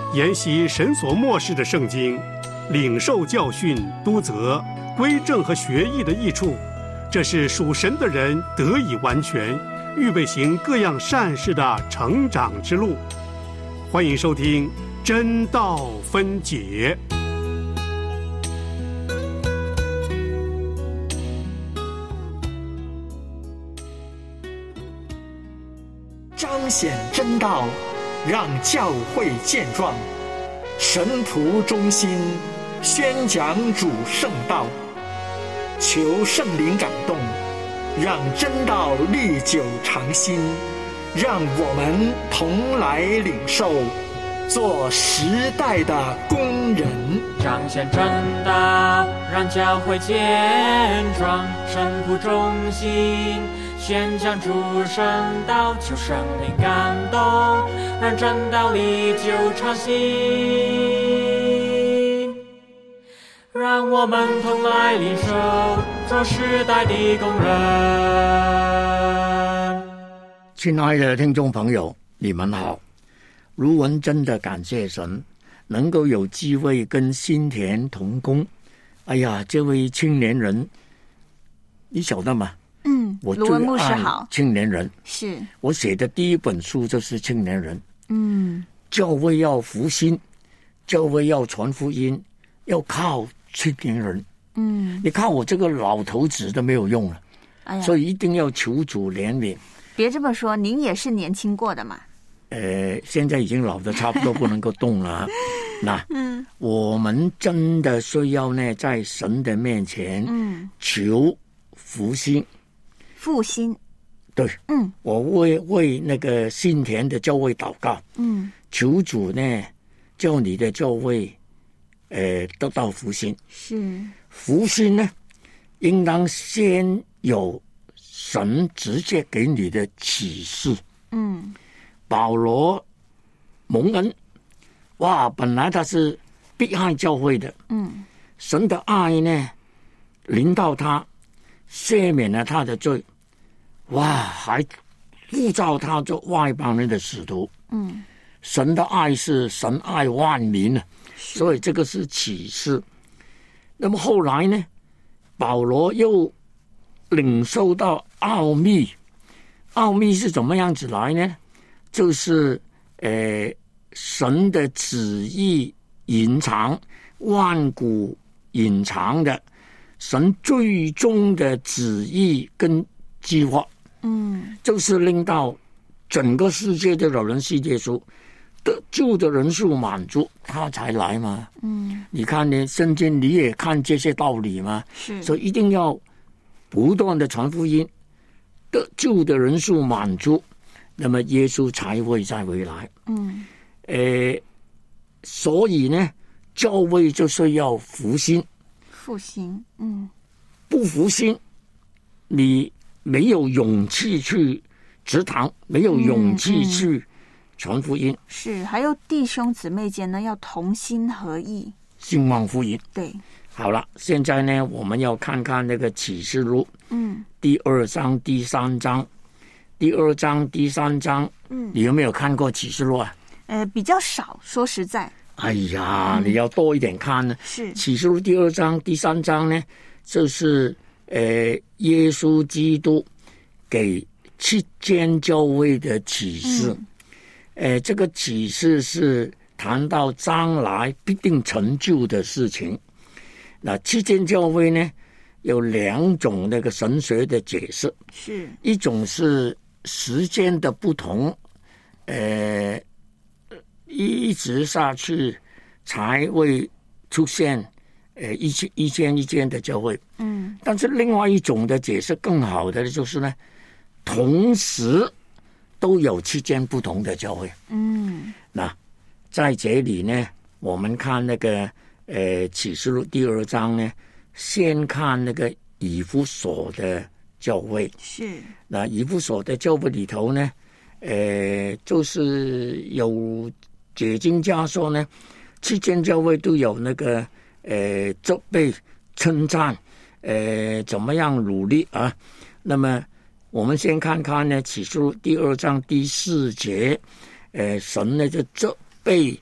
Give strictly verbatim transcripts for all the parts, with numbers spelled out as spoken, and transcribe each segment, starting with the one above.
研习神所默示的圣经，领受教训、督责、归正和学艺的益处，这是属神的人得以完全，预备行各样善事的成长之路。欢迎收听真道分解。 彰显真道，让教会健壮，神仆忠心，宣讲主圣道，求圣灵感动，让真道历久常新，让我们同来领受，做时代的工人。 彰显真道，让教会健壮，神仆忠心，宣讲主圣道，求圣灵感动，让真道历久常新，让我们同来领受，做时代的工人。 亲爱的听众朋友，你们好。卢文真的感谢神，能够有机会跟新田同工。哎呀，这位青年人，你晓得吗？ 嗯， 我卢文牧师好。 青年人是我写的第一本书，就是青年人。 嗯， 教会要复兴，教会要传福音，要靠青年人。 嗯， 你看我这个老头子都没有用了， 哎呀， 所以一定要求主怜悯。 别这么说，您也是年轻过的嘛。 呃，现在已经老的差不多不能够动了。那， 嗯， 我们真的需要呢，在神的面前， 嗯， 求复兴。 复兴， 对， 嗯， 我为为那个新田的教会祷告， 嗯， 求主呢，叫你的教会，呃，得到复兴。 是复兴呢，应当先有神直接给你的启示。 嗯， 保罗蒙恩，哇，本来他是迫害教会的， 嗯， 神的爱呢临到他，赦免了他的罪，哇，还呼召他做外邦人的使徒。 嗯， 神的爱是神爱万民啊，所以这个是启示。那么后来呢，保罗又领受到奥秘，奥秘是怎么样子来呢？就是呃，神的旨意隐藏，万古隐藏的，神最终的旨意跟计划， 嗯， 就是令到整个世界的人世界数得救的人数满足，他才来嘛。 嗯， 你看呢，圣经你也看这些道理嘛， 是， 所以一定要不断的传福音，得救的人数满足，那么耶稣才会再回来。 嗯， 呃，所以呢，教会就需要复兴。 复兴，嗯， 不复兴，你没有勇气去植堂，没有勇气去传福音。 嗯嗯、是，还有弟兄姊妹间呢，要同心合意， 兴旺福音。 对， 好了，现在呢，我们要看看那个启示录， 嗯， 第二章、第三章。第二章、第三章， 嗯， 你有没有看过启示录啊？ 呃，比较少，说实在。 哎呀，嗯、你要多一点看呢。 是启示录第二章、第三章呢，就是呃，耶稣基督给七间教会的启示。嗯、呃，这个启示是谈到将来必定成就的事情。那七间教会呢，有两种那个神学的解释， 是一种是时间的不同，呃，一直下去才会出现，呃，一间一间一间的教会。 嗯， 但是另外一种的解释更好的就是呢，同时都有七间不同的教会。 嗯， 那在这里呢，我们看那个呃启示录第二章呢，先看那个以弗所的教会。 是， 那以弗所的教会里头呢，呃，就是有解经家说呢，七间教会都有那个呃责备、称赞，呃，怎么样努力啊？那么我们先看看呢，启示录第二章第四节，呃，神呢就责备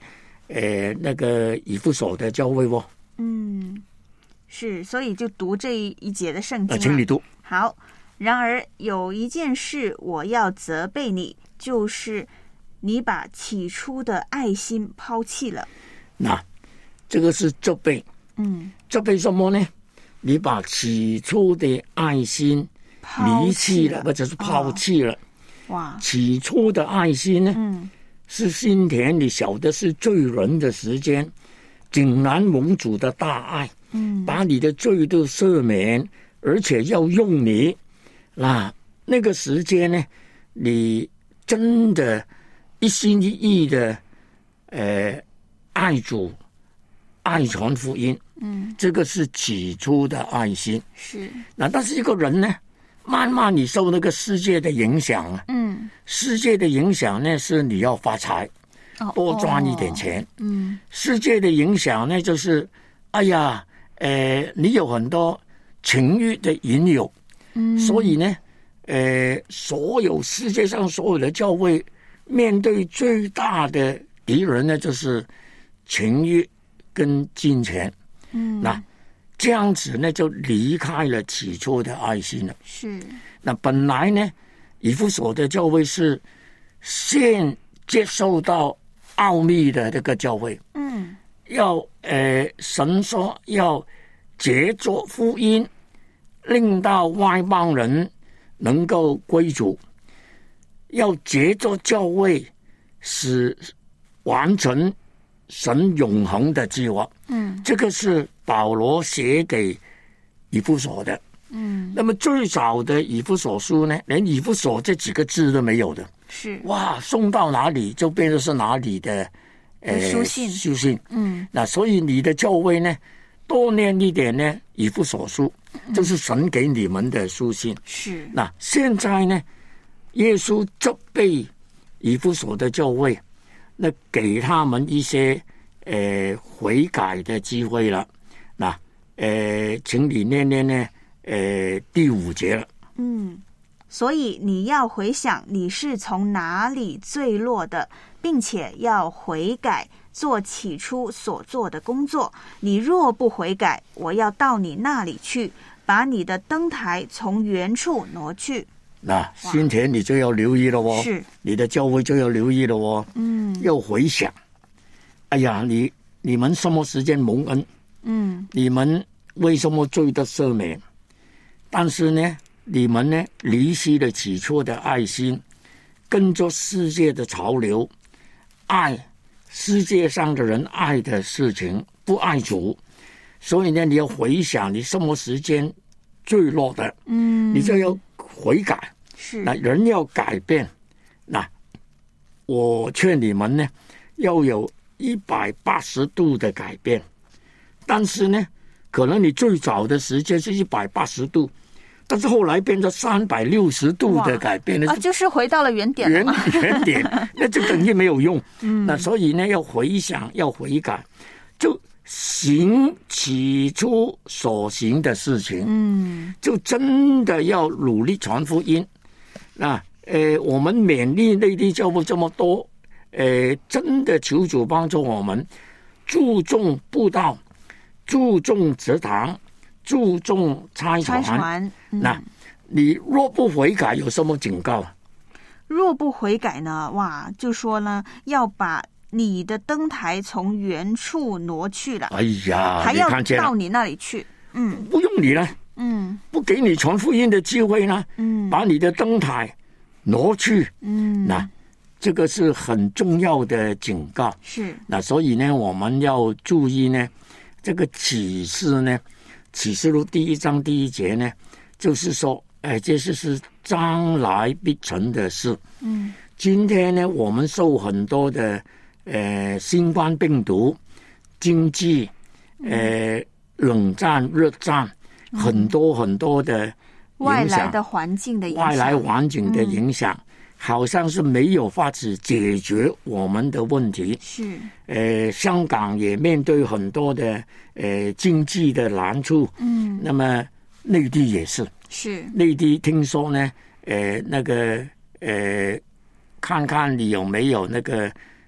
呃那个以弗所的教会哦。 嗯，是，所以就读这一节的圣经、啊、 请你读。 好，然而有一件事我要责备你，就是你把起初的爱心抛弃了。 那这个是责备， 嗯， 责备什么呢？你把起初的爱心离弃了，或者是抛弃了。 哦、哇， 起初的爱心呢？ 嗯， 是心田里晓得是罪人的时间，竟然蒙主的大爱， 嗯， 把你的罪都赦免，而且要用你。那那个时间呢，你真的一心一意的，呃，爱主，爱传福音。 嗯， 这个是起初的爱心。 是。 那但是一个人呢，慢慢你受那个世界的影响啊， 嗯， 世界的影响呢是你要发财， 哦、 多赚一点钱。 哦、嗯， 世界的影响呢就是，哎呀，呃，你有很多情欲的引诱， 嗯， 所以呢，呃，所有世界上所有的教会面对最大的敌人呢就是情欲跟金钱。 嗯， 那这样子呢，就离开了起初的爱心了。 是。 那本来呢，以弗所的教会是先接受到奥秘的这个教会， 嗯， 要呃，神说要藉着福音，令到外邦人能够归主，要藉着教会使完成神永恒的计划。 嗯， 这个是保罗写给以弗所的。 嗯， 那么最早的以弗所书呢，连以弗所这几个字都没有的。 是。 哇，送到哪里就变成是哪里的呃书信。 书信。 嗯， 那所以你的教会呢，多念一点呢以弗所书，就是神给你们的书信。 是。 那现在呢，耶稣责备以弗所的教会，那给他们一些呃悔改的机会了。那呃，请你念念呢，呃，第五节了。 嗯，所以你要回想你是从哪里坠落的，并且要悔改，做起初所做的工作。你若不悔改，我要到你那里去，把你的灯台从原处挪去。 那今天你就要留意了哦， 是你的教会就要留意了哦。 嗯， 要回想，哎呀，你你们什么时间蒙恩？ 嗯， 你们为什么罪得赦免？但是呢，你们呢离弃了起初的爱心，跟着世界的潮流，爱世界上的人爱的事情，不爱主。所以呢，你要回想你什么时间坠落的， 嗯， 你就要悔改。 是。 那人要改变，那我劝你们呢，要有一百八十度的改变。但是呢，可能你最早的时间是一百八十度，但是后来变成三百六十度的改变呢， 啊，就是回到了原点了原原点，那就等于没有用。 嗯， 那所以呢，要回想，要悔改，就行起初所行的事情。 嗯， 就真的要努力传福音。那呃，我们勉励内地教会这么多，呃，真的求主帮助我们，注重布道，注重植堂，注重差传。 差传。 嗯、那你若不悔改，有什么警告？ 若不悔改呢？哇，就说呢，要把你的灯台从原处挪去了。 哎呀， 还要你到你那里去。嗯， 不用你了。 嗯， 不给你传福音的机会呢， 嗯， 把你的灯台挪去， 嗯， 那这个是很重要的警告。 是。那所以呢，我们要注意呢，这个启示呢，启示录第一章第一节呢，就是说，哎，这是是将来必成的事。 嗯， 今天呢，我们受很多的呃新冠病毒、经济、呃冷战、热战。很多很多的外来的环境的影响， 外来环境的影响，嗯、好像是没有法子解决我们的问题。 是， 呃，香港也面对很多的呃经济的难处。嗯，那么内地也是， 是内地听说呢，呃，那个呃，看看你有没有那个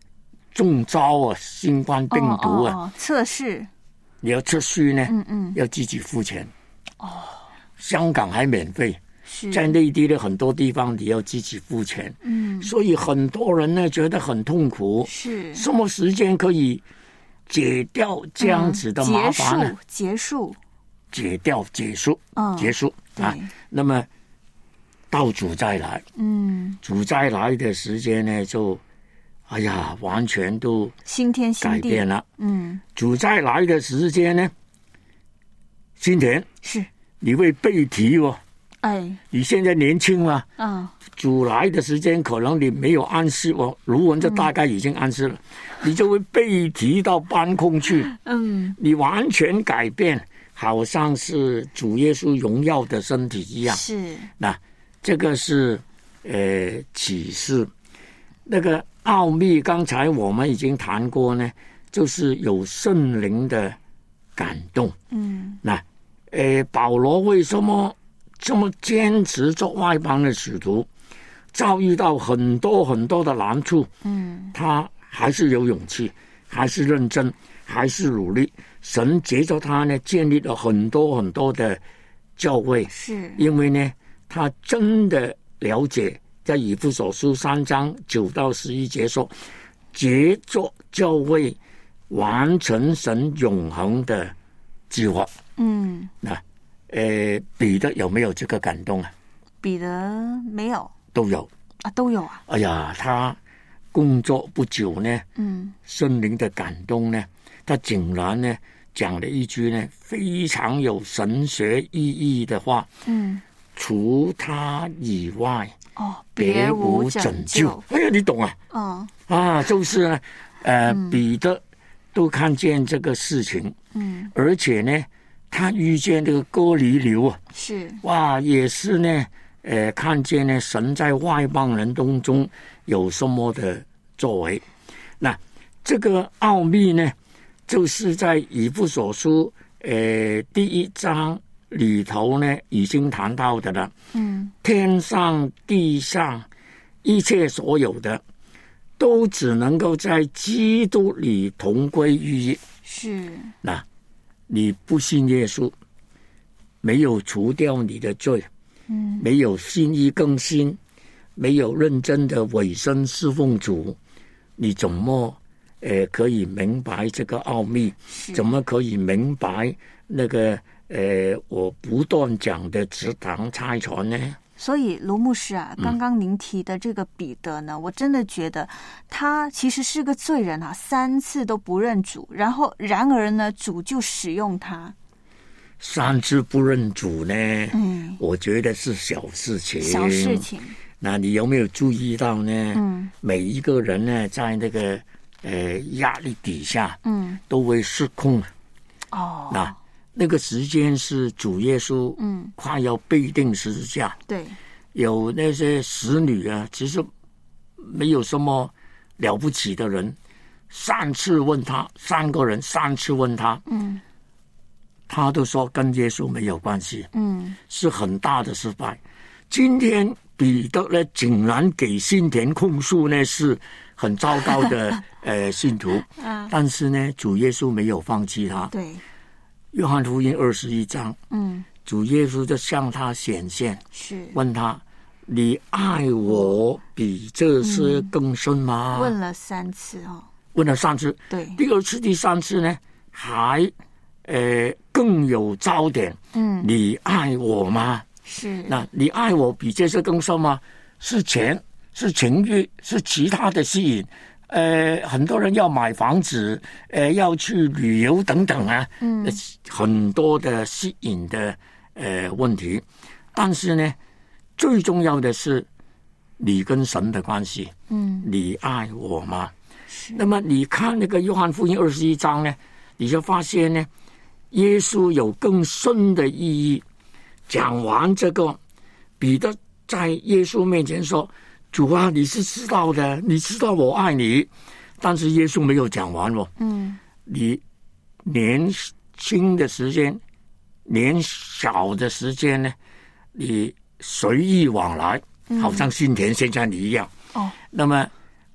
中招啊，新冠病毒啊， 哦哦、测试你要测序呢， 嗯嗯， 要自己付钱。哦，香港还免费， 是在内地的很多地方你要自己付钱。 嗯， 所以很多人呢觉得很痛苦。 是什么时间可以解掉这样子的麻烦呢？ 嗯、结束，结束， 解掉，结束， 嗯、 结束啊。那么到主再来， 嗯， 主再来的时间呢，就哎呀，完全都新天新地改变了。 嗯， 主再来的时间呢，今天是你会背题哦。 哎， 你现在年轻嘛， 嗯， 主来的时间可能你没有暗示哦，卢文这大概已经暗示了，嗯、你就会被提到半空去， 嗯， 你完全改变，好像是主耶稣荣耀的身体一样。 是， 那这个是呃启示，那个奥秘，刚才我们已经谈过呢，就是有圣灵的感动。 嗯， 那呃保罗为什么这么坚持做外邦的使徒，遭遇到很多很多的难处， 嗯， 他还是有勇气，还是认真，还是努力。神藉着他呢，建立了很多很多的教会， 是因为呢，他真的了解，在以弗所书三章九到十一节说，藉着教会完成神永恒的计划。 嗯， 那。呃，彼得有没有这个感动啊？ 彼得没有， 都有啊，都有啊。 哎呀，他工作不久呢， 嗯， 圣灵的感动呢，他竟然呢讲了一句呢非常有神学意义的话， 嗯， 除他以外， 哦， 别无拯救。哎呀，你懂啊？ 嗯， 啊，就是呢，呃，嗯、彼得都看见这个事情， 嗯， 而且呢。他遇见这个哥尼流啊， 是哇，也是呢，呃，看见呢神在外邦人当中有什么的作为。那这个奥秘呢，就是在以弗所书呃第一章里头呢已经谈到的了。 嗯，天上地上一切所有的，都只能够在基督里同归于一。 是那。你不信耶稣，没有除掉你的罪， 嗯， 没有心意更新，没有认真的委身侍奉主，你怎么呃可以明白这个奥秘？怎么可以明白那个呃我不断讲的直堂差传呢？ 所以卢牧师啊，刚刚您提的这个彼得呢，嗯、我真的觉得他其实是个罪人啊，三次都不认主，然后然而呢，主就使用他。 三次不认主呢， 嗯， 我觉得是小事情。 小事情。 那你有没有注意到呢？ 嗯， 每一个人呢，在那个呃压力底下， 嗯， 都会失控。 哦， 那。那个时间是主耶稣嗯快要被钉十字架， 对， 有那些使女啊，其实没有什么了不起的人，三次问他，三个人三次问他， 嗯， 他都说跟耶稣没有关系， 嗯， 是很大的失败。今天彼得呢，竟然给新田控诉呢，是很糟糕的呃信徒， 啊， 但是呢，主耶稣没有放弃他， 对。 约翰福音二十一章， 嗯， 主耶稣就向他显现， 是问他：“你爱我比这些更深吗？” 嗯、问了三次哦， 问了三次。 对， 第二次、第三次呢，还呃更有焦点。 嗯， 你爱我吗？ 是。 那你爱我比这些更深吗？是钱，是情欲，是其他的吸引。呃，很多人要买房子，呃，要去旅游等等啊， 嗯， 很多的吸引的呃问题，但是呢，最重要的是你跟神的关系， 嗯， 你爱我吗？ 是。 那么你看那个约翰福音二十一章呢，你就发现呢，耶稣有更深的意义。讲完这个，彼得在耶稣面前说。主啊，你是知道的，你知道我爱你，但是耶稣没有讲完哦。 嗯， 你年轻的时间，年小的时间呢，你随意往来，好像新田现在你一样。 哦， 那么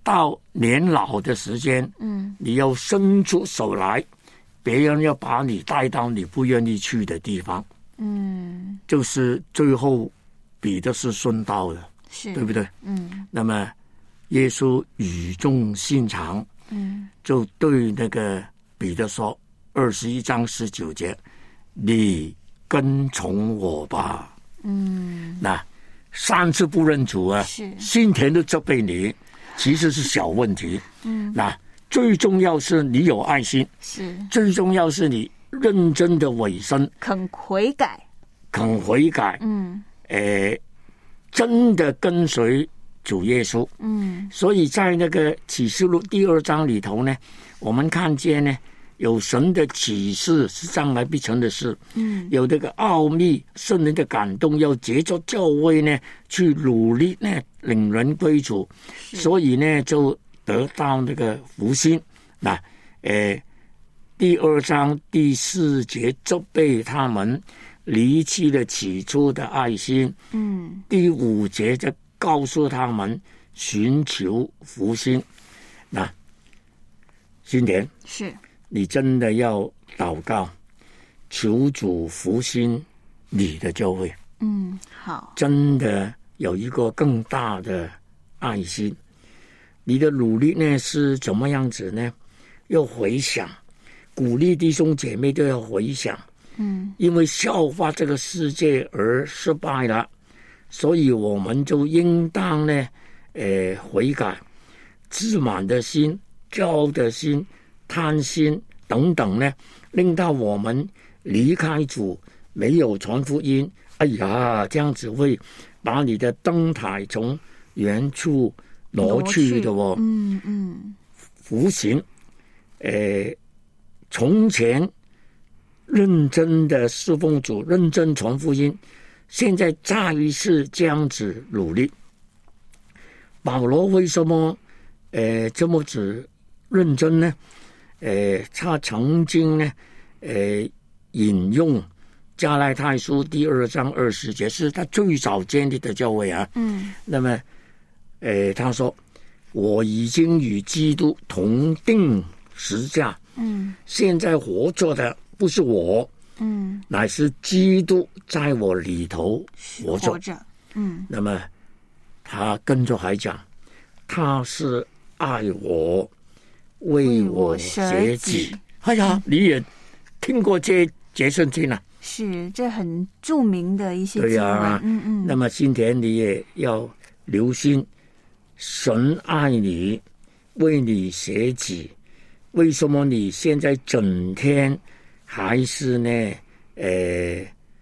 到年老的时间， 嗯， 你要伸出手来，别人要把你带到你不愿意去的地方， 嗯， 就是最后彼得是顺道的， 是对不对？ 嗯那么耶稣语重心长， 嗯就对那个彼得说，二十一章十九节，你跟从我吧。 嗯， 那三次不认主啊， 是心田都责备你，其实是小问题。 嗯， 那最重要是你有爱心， 是最重要是你认真的委身， 肯悔改， 肯悔改， 嗯呃，真的跟随主耶稣。 嗯所以在那个启示录第二章里头呢，我们看见呢，有神的启示是将来必成的事， 嗯有这个奥秘，圣灵的感动，要借着教会呢去努力呢领人归主，所以呢就得到那个福星。那呃，第二章第四节责备他们离弃了起初的爱心， 嗯第五节就告诉他们寻求福星。那新田， 是你真的要祷告，求主福星你的教会， 嗯好， 真的有一个更大的爱心。你的努力呢是怎么样子呢？要回想，鼓励弟兄姐妹都要回想， 嗯因为效法这个世界而失败了，所以我们就应当呢，呃，悔改，自满的心、骄傲的心、贪心等等呢，令到我们离开主，没有传福音。哎呀，这样子会把你的灯台从原处挪去的哦。 嗯嗯福行，呃，从前认真的侍奉主，认真传福音，现在再一次这样子努力。保罗为什么呃这么子认真呢？呃，他曾经呢，呃，引用加拉太书第二章二十节，是他最早建立的教会啊。 嗯那么，呃，他说：“我已经与基督同定十架， 嗯现在活着的不是我， 嗯， 乃是基督在我里头活着。 活着，嗯那么，他跟着还讲，他是爱我，为我舍己。哎呀，你也听过这这圣经啊？ 是，这很著名的一些对经文， 呀、 嗯嗯， 那么今天你也要留心，神爱你，为你舍己。为什么你现在整天还是呢？呃，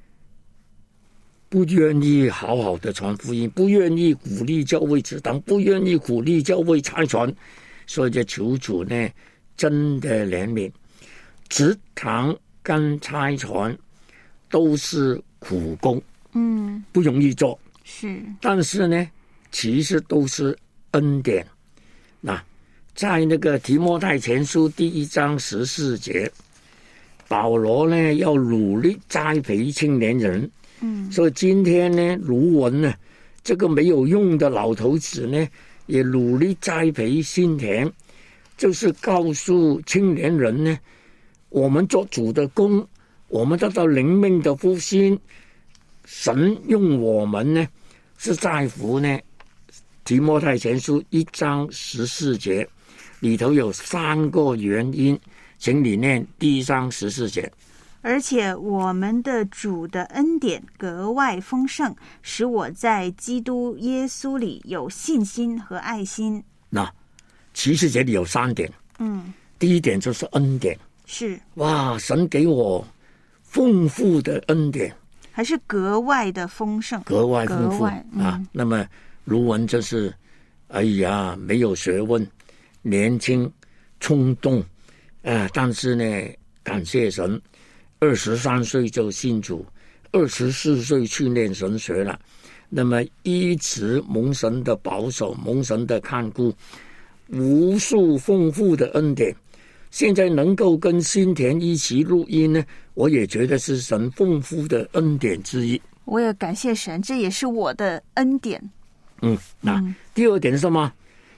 不愿意好好的传福音，不愿意鼓励教会职堂，不愿意鼓励教会差传，所以就求主呢，真的怜悯。职堂跟差传都是苦工， 嗯不容易做， 是， 但是呢，其实都是恩典。那在那个提摩太前书第一章十四节，保罗呢要努力栽培青年人。 嗯所以今天呢，卢文呢，这个没有用的老头子呢，也努力栽培心田，就是告诉青年人呢，我们做主的工，我们得到灵命的复兴，神用我们呢，是在乎呢，提摩太前书一章十四节里头有三个原因，请你念第一章十四节。 而且我们的主的恩典格外丰盛，使我在基督耶稣里有信心和爱心。 那其实这里有三点， 嗯， 第一点就是恩典。 是， 哇，神给我丰富的恩典， 还是格外的丰盛， 格外丰富格外嗯、 啊。那么卢文就是，哎呀，没有学问，年轻冲动，啊，但是呢，感谢神，二十三岁就信主，二十四岁去念神学了。那么一直蒙神的保守，蒙神的看顾，无数丰富的恩典。现在能够跟新田一起录音呢，我也觉得是神丰富的恩典之一。 我也感谢神，这也是我的恩典。 嗯，那、嗯、第二点是什么？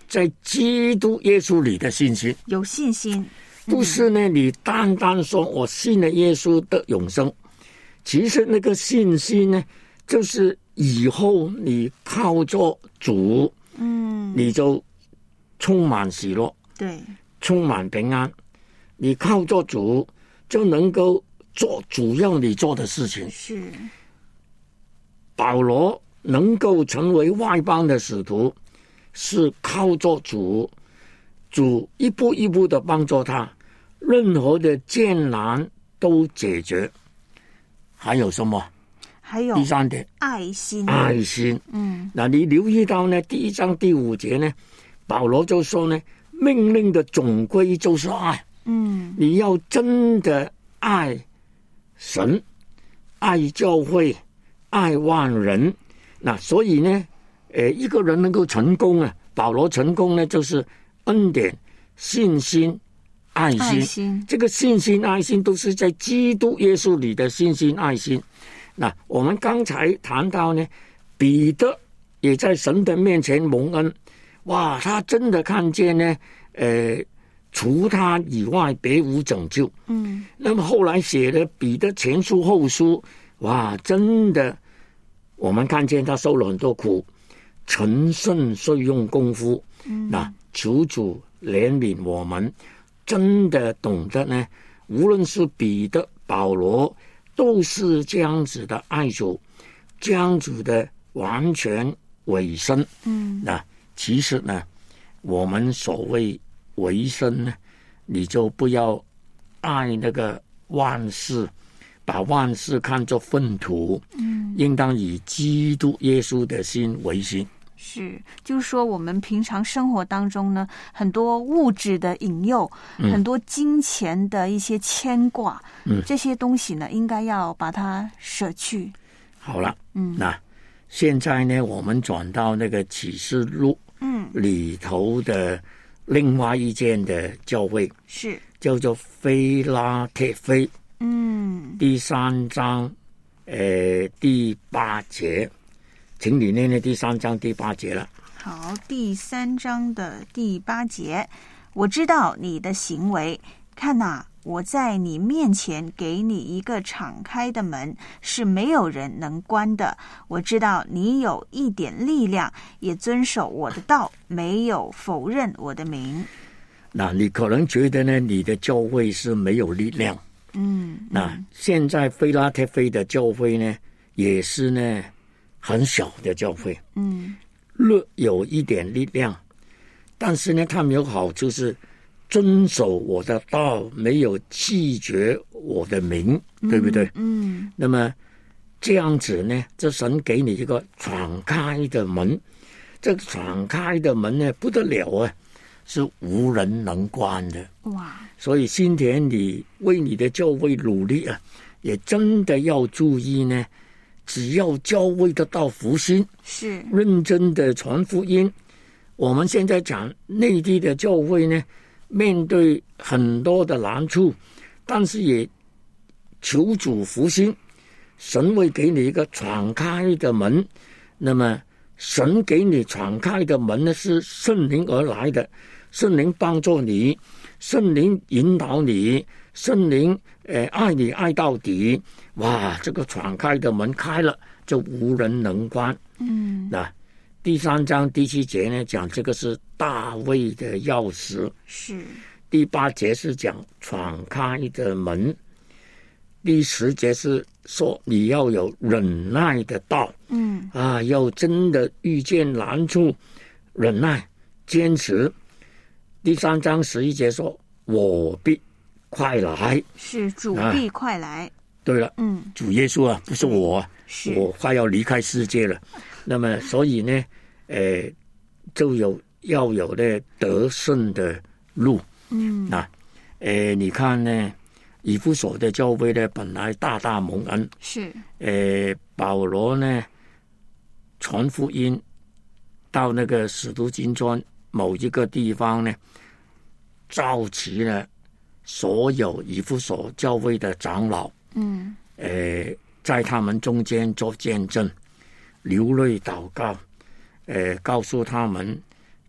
在基督耶稣里的信心， 有信心， 不是呢你单单说我信了耶稣得永生，其实那个信心呢，就是以后你靠着主， 嗯， 你就充满喜乐， 对， 充满平安，你靠着主就能够做主要你做的事情。 是保罗能够成为外邦的使徒，是靠着主，主一步一步的帮助他，任何的艰难都解决。还有什么？ 还有第三点， 爱心， 爱心。 嗯， 那你留意到呢？第一章第五节呢，保罗就说呢，命令的总归就是爱。 嗯， 你要真的爱神，爱教会，爱万人。那所以呢，呃，一个人能够成功啊，保罗成功呢，就是恩典、信心、爱心。 爱心这个信心、爱心都是在基督耶稣里的信心、爱心。那我们刚才谈到呢，彼得也在神的面前蒙恩，哇，他真的看见呢，呃，除他以外别无拯救。 嗯， 那么后来写的彼得前书后书，哇，真的，我们看见他受了很多苦，成圣遂用功夫。嗯，那求主怜悯我们，真的懂得呢，无论是彼得、保罗，都是这样子的爱主，这样子的完全委身。 嗯， 那其实呢，我们所谓委身呢，你就不要爱那个万事，把万事看作粪土。嗯，应当以基督耶稣的心为心。 是，就是说我们平常生活当中呢，很多物质的引诱， 嗯、 很多金钱的一些牵挂， 嗯， 这些东西呢，应该要把它舍去。 好了， 嗯， 那现在呢，我们转到那个启示录， 嗯， 里头的另外一间的教会， 是叫做菲拉铁菲， 嗯， 第三章，呃，第八节。请你念念第三章第八节了。 好，第三章的第八节，我知道你的行为，看哪、啊，我在你面前给你一个敞开的门，是没有人能关的。我知道你有一点力量，也遵守我的道，没有否认我的名。 那你可能觉得呢，你的教会是没有力量。 嗯，嗯那现在菲拉铁菲的教会呢，也是呢。很小的教会， 嗯， 略有一点力量，但是呢，他们有好处是遵守我的道，没有弃绝我的名， 嗯、 对不对？ 嗯， 那么这样子呢，这神给你一个敞开的门，这个敞开的门呢，不得了啊，是无人能关的。 哇！ 所以今天你为你的教会努力啊，也真的要注意呢。只要教会得到福音， 是认真的传福音。我们现在讲内地的教会呢，面对很多的难处，但是也求主福音，神会给你一个敞开的门。那么神给你敞开的门呢，是圣灵而来的，圣灵帮助你，圣灵引导你，圣灵呃爱你爱到底。哇，这个敞开的门开了，就无人能关。 嗯， 那第三章第七节呢，讲这个是大卫的钥匙。 是。 第八节是讲敞开的门。第十节是说你要有忍耐的道。 嗯， 啊，要真的遇见难处，忍耐坚持。第三章十一节说，我必快来。 是主必快来。啊对了， 嗯， 主耶稣啊，不是我啊， 是我快要离开世界了。那么，所以呢，呃，就有要有呢得胜的路。 嗯， 啊，呃，你看呢，以弗所的教会呢，本来大大蒙恩， 是， 呃，保罗呢传福音到那个使徒金砖某一个地方呢，召集了所有以弗所教会的长老。 嗯， 呃，在他们中间做见证，流泪祷告，呃，告诉他们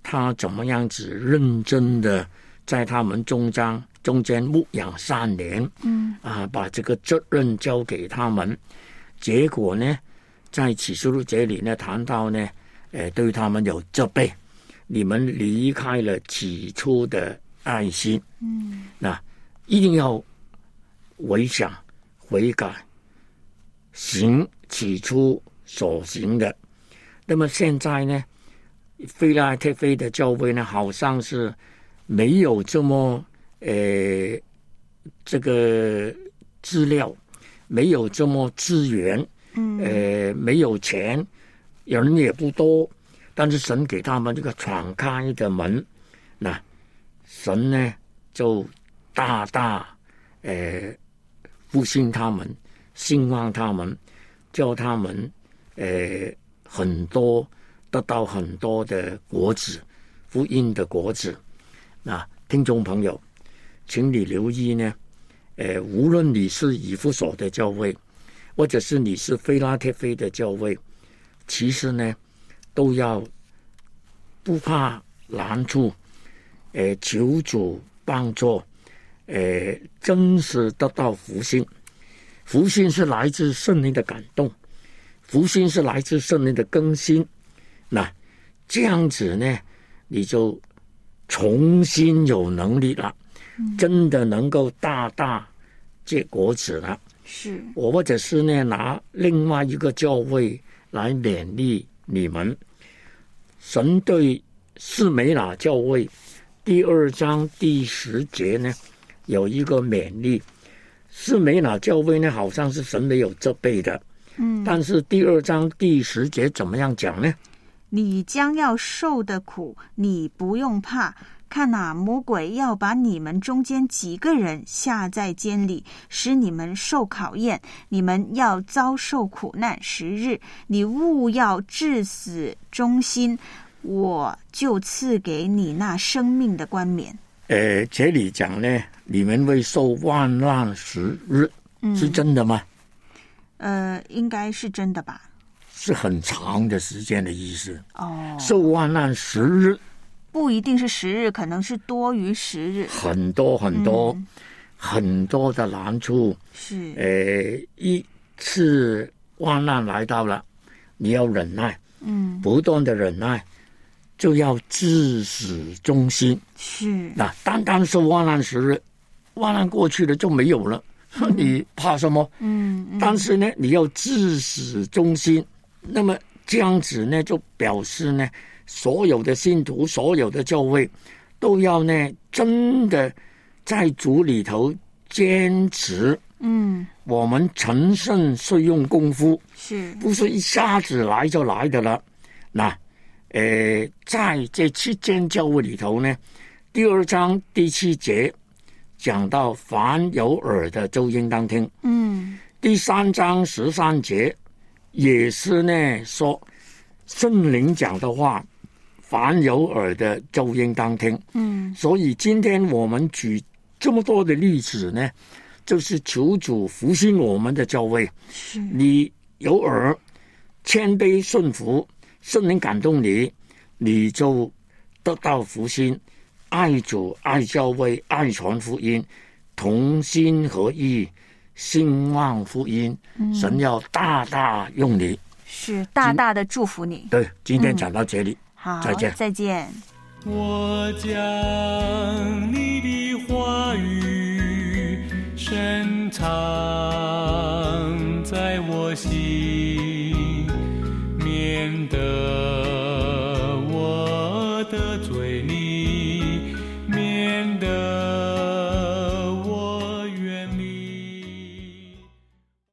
他怎么样子认真的在他们中间中间牧养三年，嗯啊，把这个责任交给他们。结果呢，在启示录这里呢谈到呢，呃，对他们有责备，你们离开了起初的爱心，嗯，那一定要回想悔改，行起初所行的。那么现在呢，菲拉铁菲的教会呢，好像是没有这么呃这个资料，没有这么资源，嗯，呃，没有钱，人也不多，但是神给他们这个敞开的门，那神呢就大大呃复兴他们，兴旺他们，叫他们呃很多得到很多的果子，福音的果子。那听众朋友，请你留意呢，呃，无论你是以弗所的教会，或者是你是菲拉铁菲的教会，其实呢，都要不怕难处，呃，求主帮助，呃，真是得到福星。福星是来自圣灵的感动，福星是来自圣灵的更新。那这样子呢，你就重新有能力了，嗯、真的能够大大结果子了。 是我或者是呢，拿另外一个教会来勉励你们。神对士美拿教会第二章第十节呢，有一个勉励。士美拿教会呢，好像是神没有责备的，嗯，但是第二章第十节怎么样讲呢？ 你将要受的苦，你不用怕。看哪，魔鬼要把你们中间几个人下在监里，使你们受考验。你们要遭受苦难十日，你务要至死忠心，我就赐给你那生命的冠冕。 呃，这里讲呢，你们会受患难十日，嗯、是真的吗？ 呃，应该是真的吧。 是很长的时间的意思哦。 受患难十日， 不一定是十日，可能是多于十日。 很多很多、嗯、很多的难处。 是。 呃，一次患难来到了，你要忍耐，嗯，不断的忍耐。就要至死忠心。 是， 那单单是患难十日，患难过去了就没有了，嗯、你怕什么？嗯，嗯但是呢，你要至死忠心。那么这样子呢，就表示呢，所有的信徒、所有的教会都要呢，真的在主里头坚持。嗯，我们成圣是用功夫， 是不是一下子来就来的了？那。呃，在这七间教会里头呢，第二章第七节讲到凡有耳的就应当听。嗯，第三章十三节也是呢说圣灵讲的话，凡有耳的就应当听。嗯，所以今天我们举这么多的例子呢，就是求主复兴我们的教会。 是， 你有耳，谦卑顺服。圣灵感动你，你就得到福音，爱主、爱教会、爱传福音，同心合意，兴旺福音。嗯、神要大大用你， 是大大的祝福你。 对，今天讲到这里， 嗯、好， 再见， 再见。 我将你的话语深藏在我心。